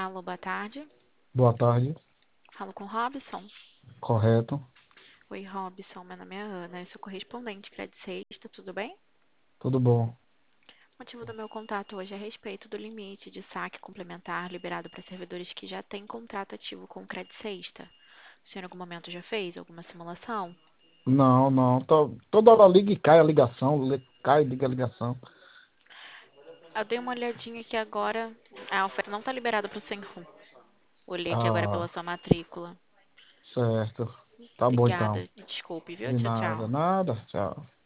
Alô, boa tarde. Boa tarde, Falo com Robson. correto, Oi, Robson. Meu nome é Ana. Eu sou correspondente Credit Sexta. Tudo bem? tudo bom? O motivo do meu contato hoje é a respeito do limite de saque complementar liberado para servidores que já têm contrato ativo com o Credit Sexta. O senhor em algum momento já fez alguma simulação? Não, não, toda hora liga e cai a ligação, cai e liga a ligação. Eu dei uma olhadinha aqui agora. A oferta não está liberada para o Senhu. Olhei aqui agora pela Ah, sua matrícula. certo, tá bom então. Obrigada. Desculpe, viu? De Tchau, nada, tchau. nada, tchau.